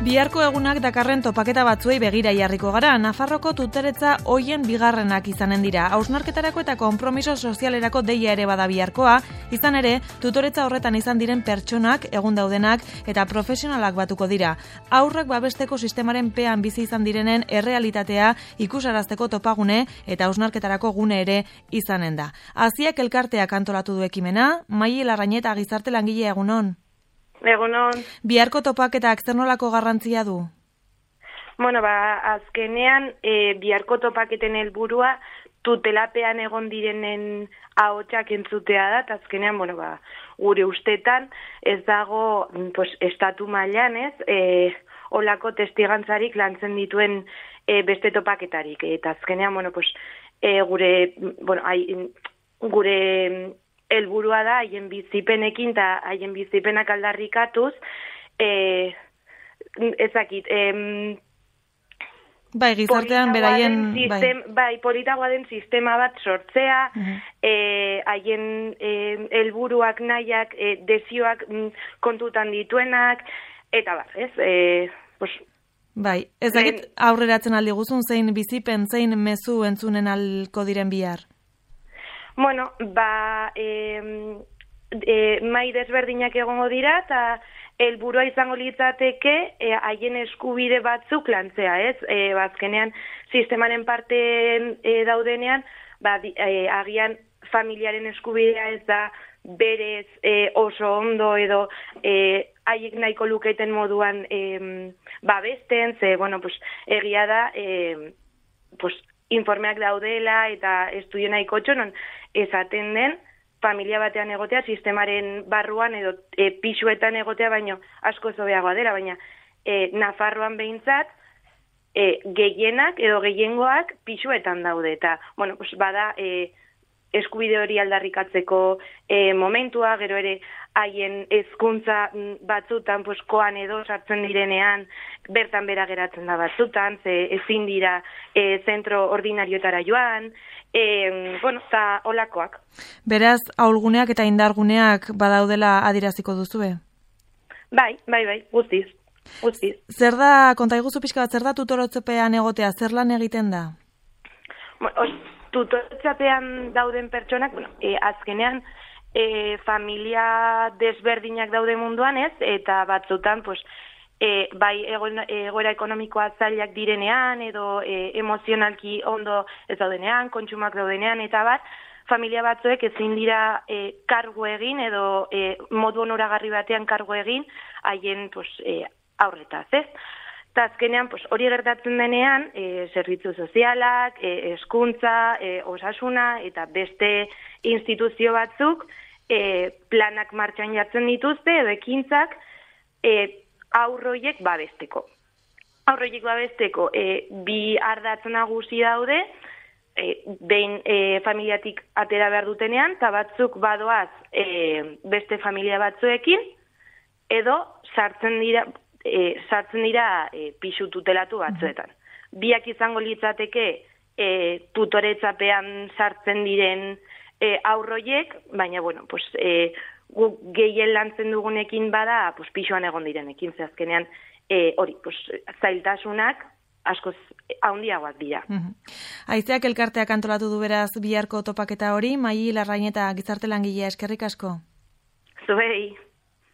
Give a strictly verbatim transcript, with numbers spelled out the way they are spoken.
Biharko egunak dakarren topaketa batzuei begira jarriko gara. Nafarroko tutoretza hoien bigarrenak izanen dira. Hausnarketarako eta konpromiso sozialerako deia ere bada biharkoa, izan ere, tutoretza horretan izan diren pertsonak, egun daudenak eta profesionalak batuko dira. Haurrak babesteko sistemaren pean bizi izan direnen errealitatea ikusarazteko topagune eta hausnarketarako gune ere izanen da. Aziak elkarteak antolatu du ekimena, Maili Larrañeta gizarte langile egunon. Egunon. Biharko topaketak zer nolako garrantzia du? Bueno, ba, azkenean, e, biharko topaketen helburua tutelapean egon direnen ahotsak entzutea da, eta azkenean, bueno, ba, gure ustetan ez dago, pues, estatu mailan, ez, e, olako testigantzarik lantzen dituen e, beste topaketarik, eta azkenean, bueno, pues, e, gure, bueno, ai, gure helburua da haien bizipenekin eta haien bizipenak aldarrikatuz, eh, ezakit, eh, bai, gizartean beraien, sistem, bai. bai, politagoa den sistema bat sortzea, uh-huh. eh, haien eh, helburuak nahiak, eh, desioak mm, kontutan dituenak, eta bat, ez, eh, pues, bai, ez dakit aurreratzen aldi guzun, zein bizipen, zein mezu entzunen alko diren bihar? Bueno, ba, e, e, mai desberdinak egongo dira, eta helburua izango litzateke haien e, eskubide batzuk lantzea, ez? E, bazkenean, sistemaren parte e, daudenean, ba, e, agian familiaren eskubidea ez da berez e, oso ondo edo e, haiek nahiko luketen moduan e, babesten, ze, bueno, pues, egia da, e, pues, informeak daudela eta estudio nahiko txonon esaten den familia batean egotea, sistemaren barruan edo e, pisuetan egotea, baino asko zobeagoa dela, baina e, Nafarroan behintzat e, gehienak edo gehiengoak pisuetan daude, eta bueno, pues, bada e, eskubide hori aldarrikatzeko e, momentua, gero ere haien hezkuntza batzutan pues, koan edo sartzen direnean, bertan bera geratzen da batzutan, ze ezin dira e, zentro ordinarioetara joan, e, bueno, eta olakoak. Beraz, ahulguneak eta indarguneak badaudela adiraziko duzue? Bai, bai, bai, guztiz, guztiz. Zer da, konta iguzu pixka bat, zer da tutorotzepean egotea, zer lan egiten da? Bueno, tutoretzapean dauden pertsonak, bueno, e, azkenean, e, familia desberdinak daude munduan, ez? Eta batzutan, pues, e, bai egoera ekonomikoa zailak direnean, edo e, emozionalki ondo ez daudenean, kontsumak daudenean, eta bat, familia batzuek ezin dira e, kargu egin, edo e, modu onoragarri batean kargu egin, haien, pues, e, aurretaz, ez? Eta azkenean, pues, hori gertatzen denean, e, zerbitzu sozialak, e, hezkuntza, e, osasuna, eta beste instituzio batzuk e, planak martxan jartzen dituzte, edo ekintzak e, aurroiek babesteko. Aurroiek babesteko e, bi ardatz nagusi daude, e, behin e, familiatik atera behar dutenean, eta batzuk badoaz e, beste familia batzuekin, edo sartzen dira... E, sartzen dira e, pisu tutelatu batzuetan. Mm-hmm. Biak izango litzateke e, tutoretzapean sartzen diren e, aurroiek, baina, bueno, pues, e, gu gehien lantzen dugunekin bada, pues, pisuan egon direnekin, zehazkenean, e, hori, pues, zailtasunak askoz handiagoak dira. Mm-hmm. Haizeak elkarteak antolatu du beraz biharko topaketa hori, Maili Larrañeta gizarte langilea, eskerrik asko. Zuei.